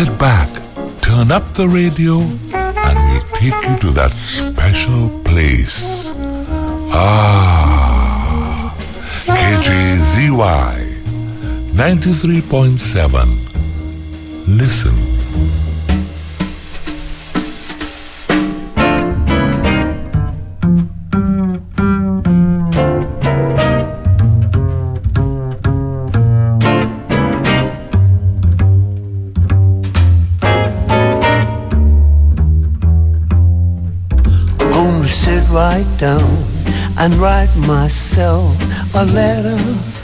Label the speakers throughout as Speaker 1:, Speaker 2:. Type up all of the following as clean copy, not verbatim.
Speaker 1: Sit back, turn up the radio, and we'll take you to that special place. Ah, KJZY 93.7. Listen.
Speaker 2: Right down and write myself a letter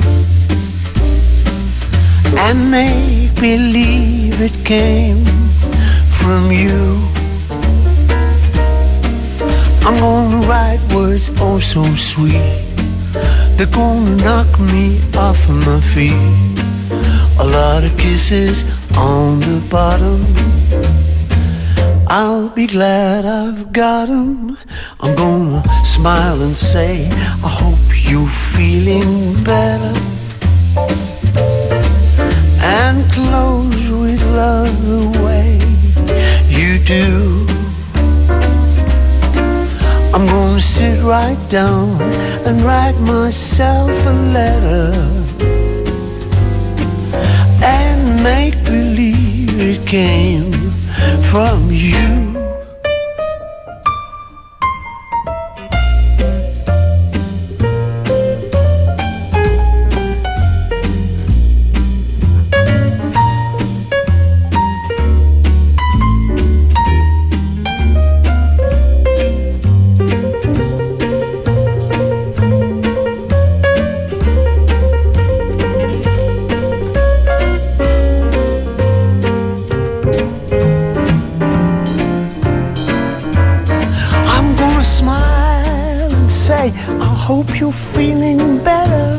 Speaker 2: and make believe it came from you. I'm gonna write words oh so sweet, they're gonna knock me off of my feet. A lot of kisses on the bottom, I'll be glad I've got 'em. I'm gonna smile and say, I hope you're feeling better, and close with love the way you do. I'm gonna sit right down and write myself a letter and make believe it came from you. Hope you're feeling better,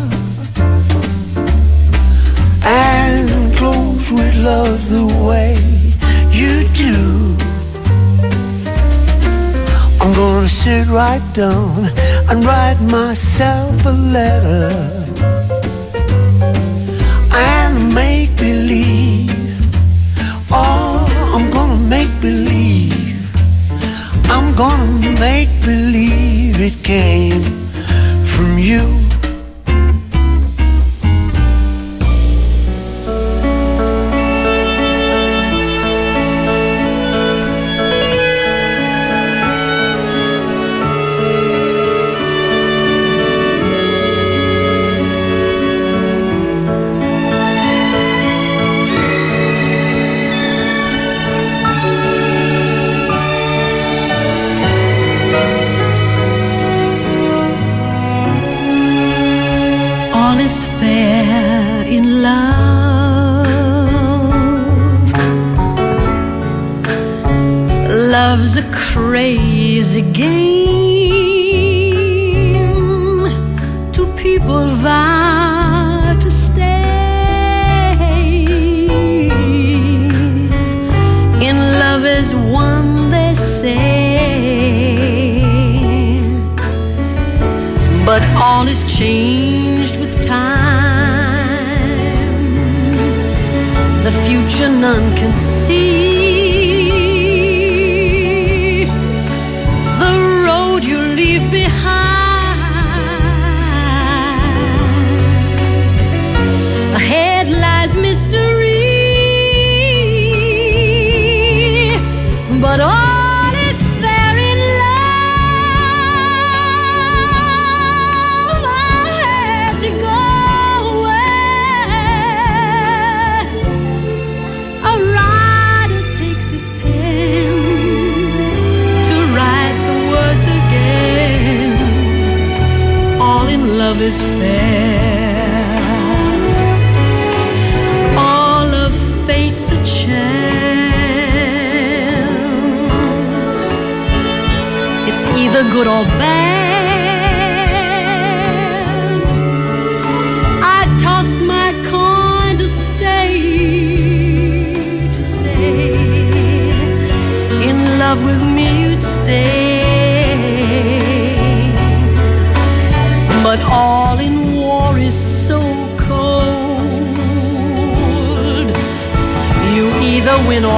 Speaker 2: and close with love the way you do. I'm gonna sit right down and write myself a letter and make believe. Oh, I'm gonna make believe. I'm gonna make believe it came from you.
Speaker 3: All is fair in love. Love's a crazy game. Two people vow to stay. In love as one, they say. But all is changed with time. The future none can see. The road you leave behind. Ahead lies mystery. But all is fair in love. I had to go away. A writer takes his pen to write the words again. All in love is fair. All of fate's a chance. It's either good or bad. I tossed my coin to say, in love with me you'd stay. But all in war is so cold. You either win or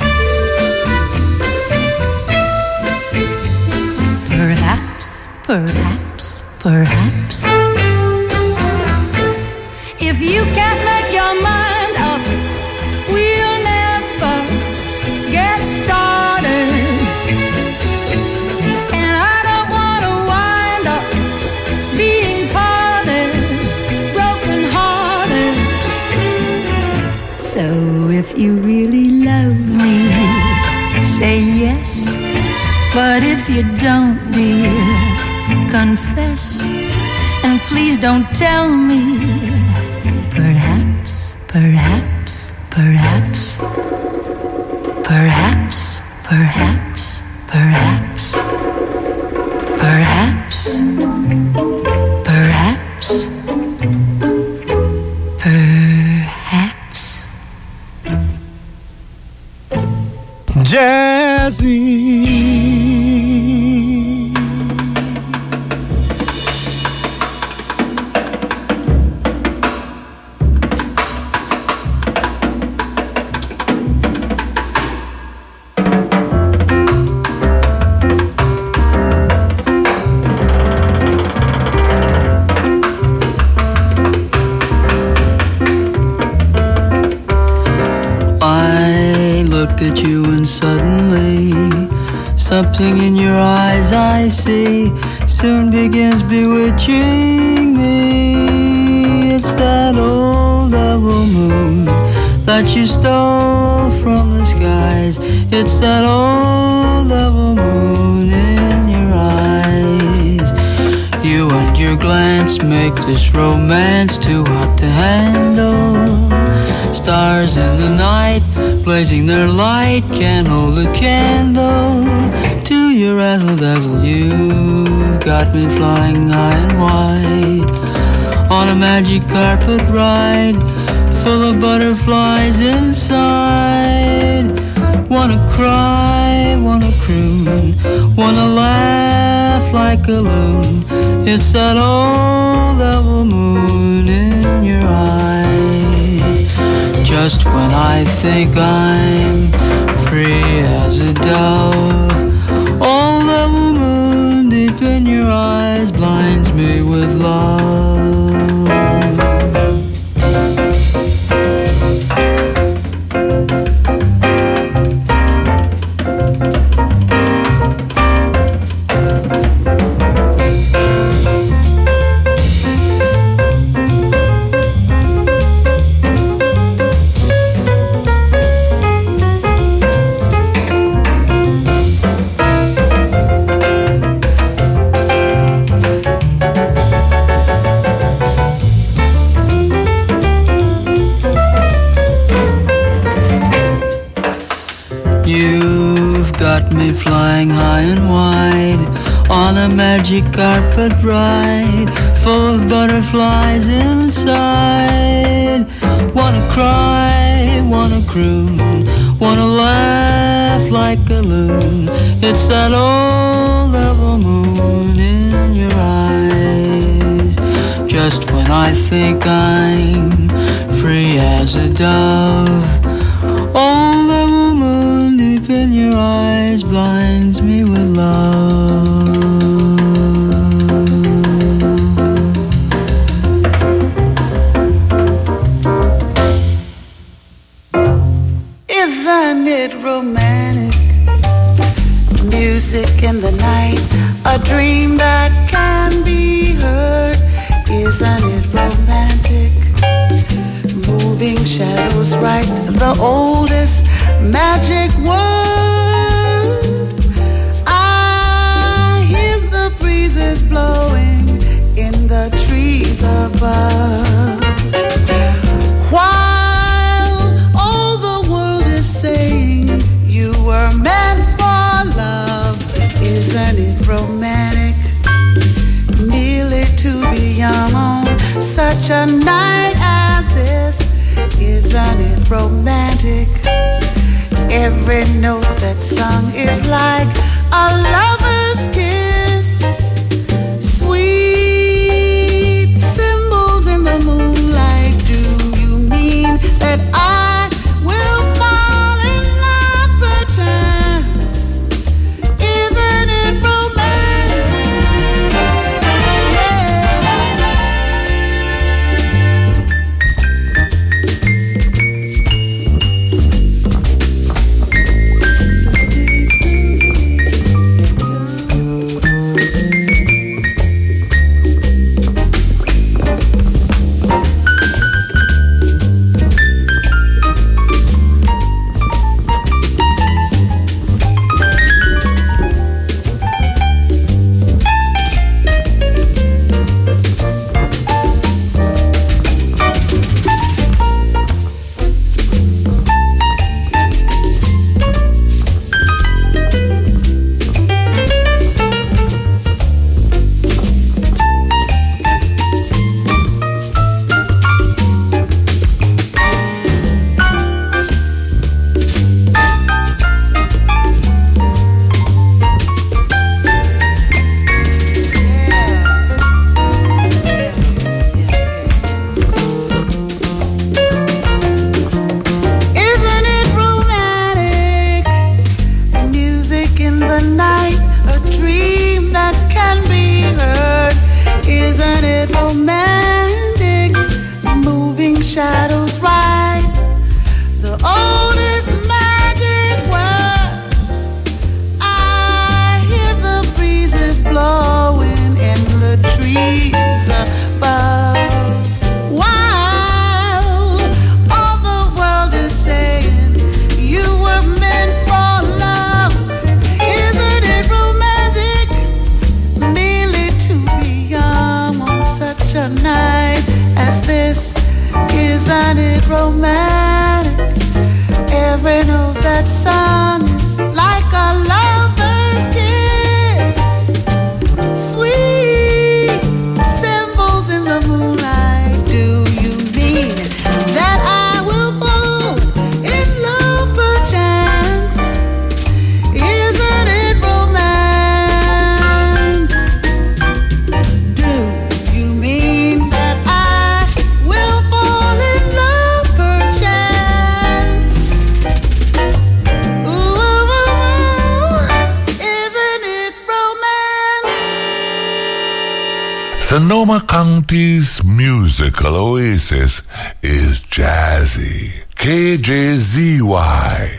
Speaker 3: Perhaps, perhaps. If you can't make your mind up, we'll never get started. And I don't want to wind up being parted, broken-hearted. So if you really love me, say yes. But if you don't, dear, confess. And please don't tell me. Perhaps, perhaps, perhaps. Perhaps, perhaps, perhaps. Perhaps, perhaps, perhaps.
Speaker 4: Jazzy.
Speaker 5: At you and suddenly something in your eyes I see soon begins bewitching me. It's that old double moon that you stole from the skies. It's that old double moon in your eyes. You and your glance make this romance too hot to handle. Stars in the night blazing their light can't hold a candle to your razzle-dazzle. You've got me flying high and wide on a magic carpet ride full of butterflies inside. Wanna cry, wanna croon, wanna laugh like a loon. It's that old double moon in your eyes. Just when I think I'm free as a dove, all the moon deep in your eyes blinds me with love. Me flying high and wide on a magic carpet ride full of butterflies inside. Wanna cry, wanna croon, wanna laugh like a loon. It's that old double moon in your eyes. Just when I think I'm free as a dove, all the moon deep in your eyes blinds me with love.
Speaker 6: Isn't it romantic? Music in the night, a dream that can be heard. Isn't it romantic? Moving shadows write the oldest magic word. I hear the breezes blowing in the trees above, while all the world is saying you were meant for love. Isn't it romantic? Nearly to be young on such a night as this. Isn't it romantic? Every note that's sung is like a lover's kiss. Sweet symbols in the moonlight. Do you mean that I will fall in love perchance? Isn't it romantic?
Speaker 1: Sonoma County's musical oasis is Jazzy. KJZY.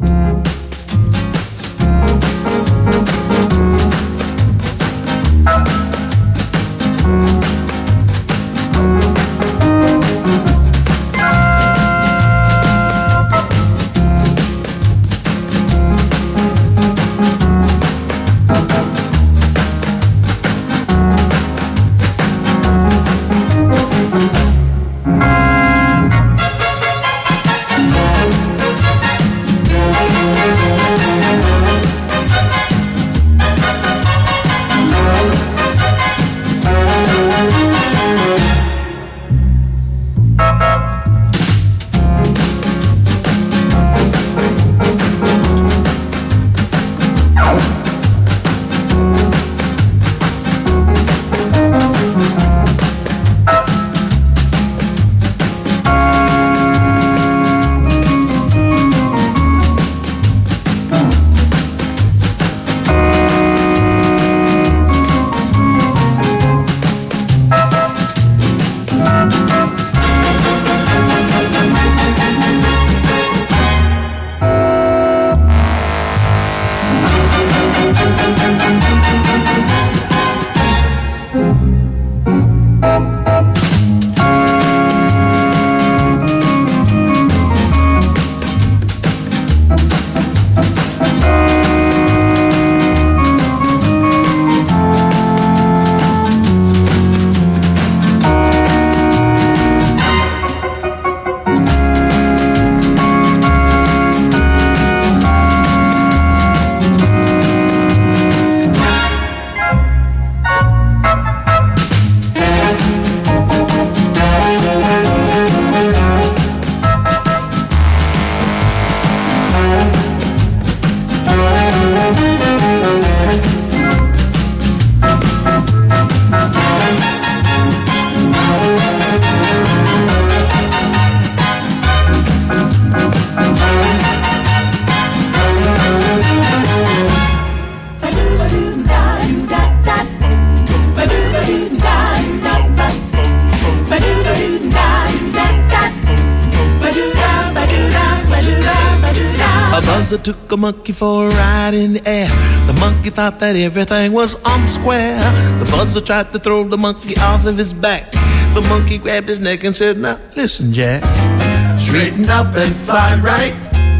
Speaker 4: buzzer took a monkey for a ride in the air. The monkey thought that everything was on the square. The buzzer tried to throw the monkey off of his back. The monkey grabbed his neck and said, "Now listen, Jack. Straighten up and fly right.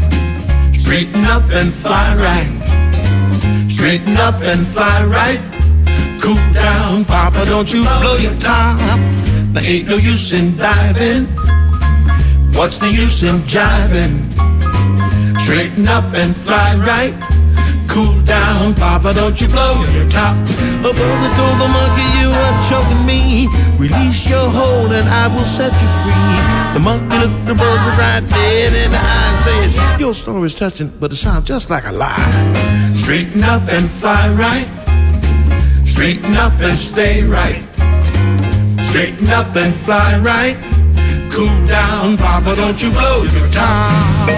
Speaker 4: Straighten up and fly right. Straighten up and fly right. Cool down, Papa, don't you blow your top. There ain't no use in diving. What's the use in jiving? Straighten up and fly right. Cool down, Papa, don't you blow your top." A buzzer told the monkey, "You are choking me. Release your hold and I will set you free." The monkey looked the buzzer right dead in the eye and said, "Your story's touching, but it sounds just like a lie. Straighten up and fly right. Straighten up and stay right. Straighten up and fly right. Cool down, Papa, don't you blow your top."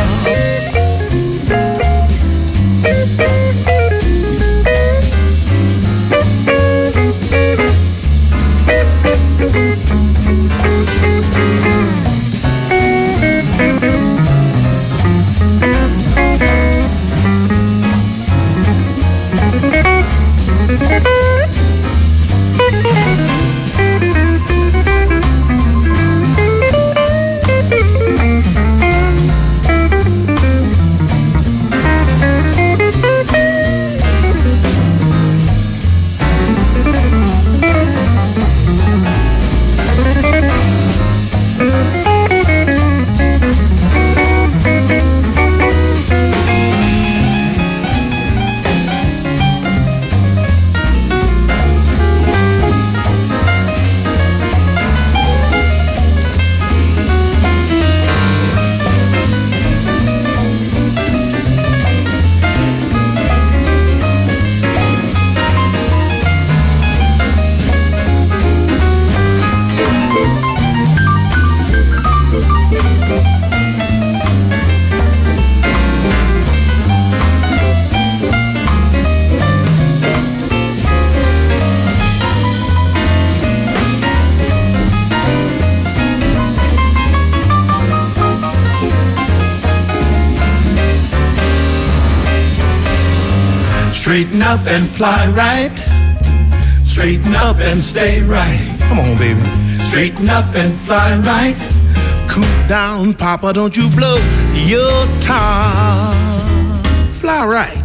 Speaker 4: Straighten up and fly right. Straighten up and stay right. Come on, baby. Straighten up and fly right. Cool down, Papa, don't you blow your top. Fly right.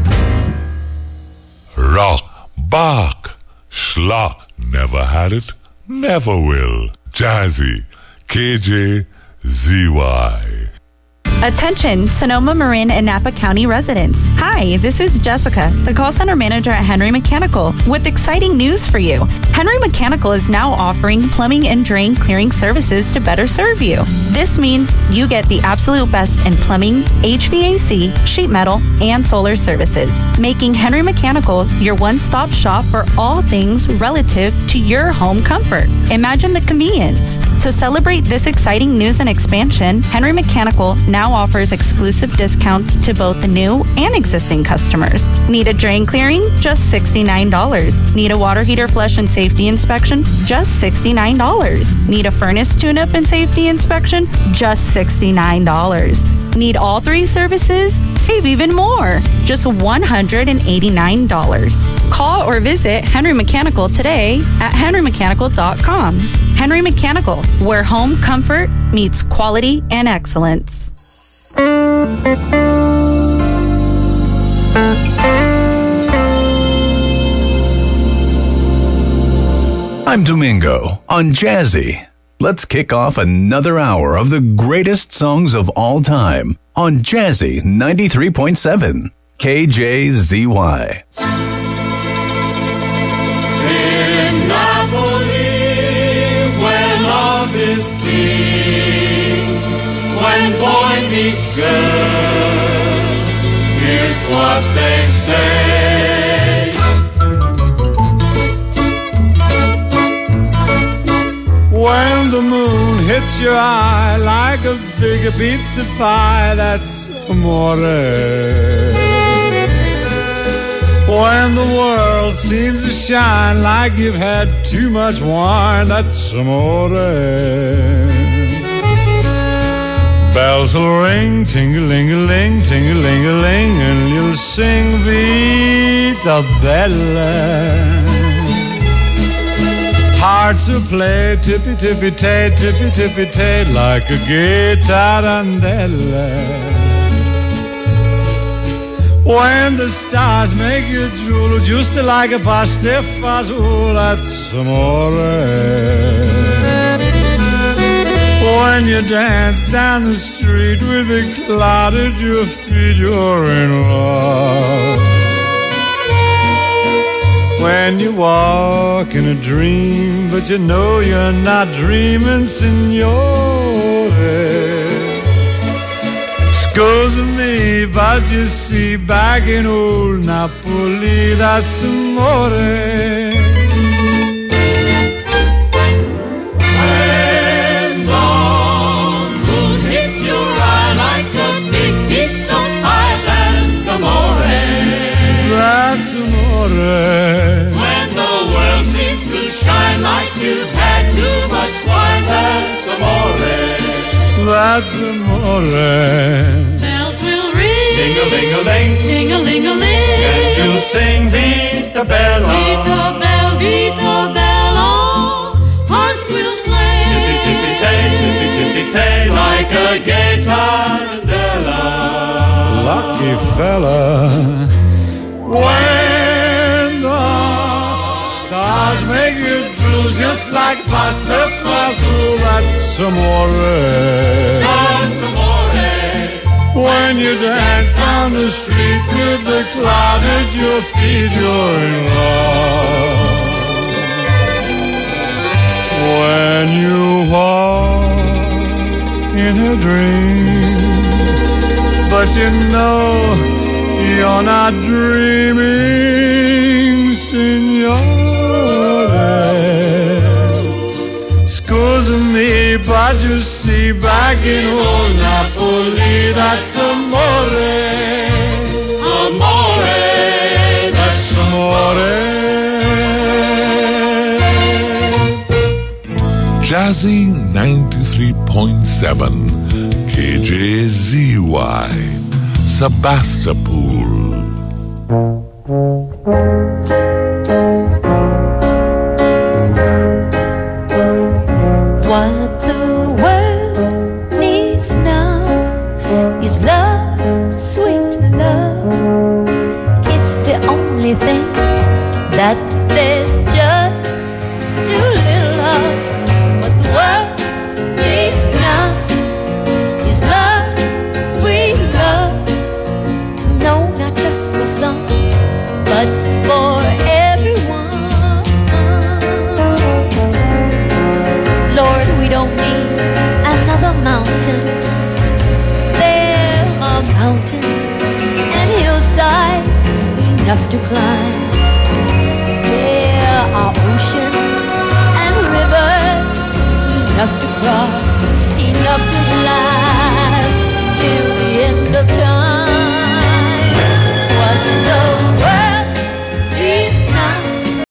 Speaker 1: Rock, Bach, schlock. Never had it, never will. Jazzy, KJZY.
Speaker 7: Attention, Sonoma Marin and Napa County residents. Hi, this is Jessica, the call center manager at Henry Mechanical, with exciting news for you. Henry Mechanical is now offering plumbing and drain clearing services to better serve you. This means you get the absolute best in plumbing, HVAC, sheet metal, and solar services, making Henry Mechanical your one-stop shop for all things relative to your home comfort. Imagine the convenience. To celebrate this exciting news and expansion, Henry Mechanical now offers exclusive discounts to both the new and existing customers. Need a drain clearing? Just $69. Need a water heater flush and safety inspection? Just $69. Need a furnace tune-up and safety inspection? Just $69. Need all three services? Save even more. Just $189. Call or visit Henry Mechanical today at henrymechanical.com. Henry Mechanical, where home comfort meets quality and excellence.
Speaker 8: I'm Domingo on Jazzy. Let's kick off another hour of the greatest songs of all time on Jazzy 93.7 KJZY.
Speaker 9: In Napoli, where love is king, when boy meets girl, here's what they say.
Speaker 10: When the moon hits your eye like a big pizza pie, that's amore. When the world seems to shine like you've had too much wine, that's amore. Bells will ring, ting-a-ling-a-ling, ting-a-ling-a-ling, and you'll sing Vita Bella. Hearts will play tippy-tippy-tay, tippy-tippy-tay, like a gay tarantella. When the stars make you drool, just like a pastifazool, that's amore. When you dance down the street with a cloud at your feet, you're in love. When you walk in a dream, but you know you're not dreaming, signore. Scusa me, but you see, back in old Napoli, that's amore.
Speaker 9: When the moon hits your eye like a big pizza pie, that's amore.
Speaker 10: That's amore.
Speaker 9: When the world seems to shine like you've had too much wine, that's amore.
Speaker 10: That's amore.
Speaker 9: Bells will ring,
Speaker 10: Ting-a-ling-a-ling,
Speaker 9: ting-a-ling-a-ling,
Speaker 10: and you'll sing Vita Bella.
Speaker 9: Vita Bella, Vita Bella. Hearts will play,
Speaker 10: Tippy-tippy-tay, tippy-tippy-tay,
Speaker 9: like a gay tarantella.
Speaker 10: lucky fella. When the stars make you drool, just like pasta fazool, that's amore.
Speaker 9: That's amore.
Speaker 10: When you dance down the street with the cloud at your feet, you're in love. When you walk in a dream, but you know you're not dreaming, signore. Scusa me, but you see, back in old Napoli, that's amore.
Speaker 9: Amore,
Speaker 10: That's amore.
Speaker 1: Jazzy 93.7 KJZY Sebastopol.
Speaker 11: What the world needs now is love, sweet love. It's the only thing that